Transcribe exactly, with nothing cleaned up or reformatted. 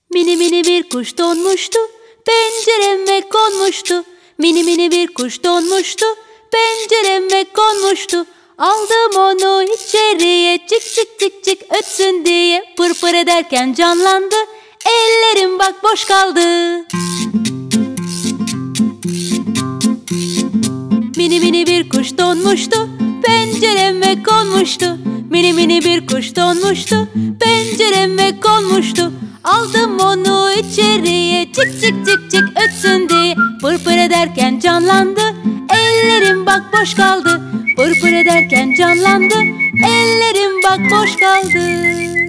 Mini mini bir kuş donmuştu, pencereme konmuştu. Mini mini bir kuş donmuştu, pencereme konmuştu. Aldım onu içeriye, çık çık çık çık ötsün diye. Pır pır ederken canlandı, ellerim bak boş kaldı. Mini mini bir kuş donmuştu, pencereme konmuştu. Mini mini bir kuş donmuştu, pencereme konmuştu. Aldım onu içeriye, çık çık çık çık ötsün diye. Pır pır ederken canlandı, ellerim bak boş kaldı. Pır pır ederken canlandı, ellerim bak boş kaldı.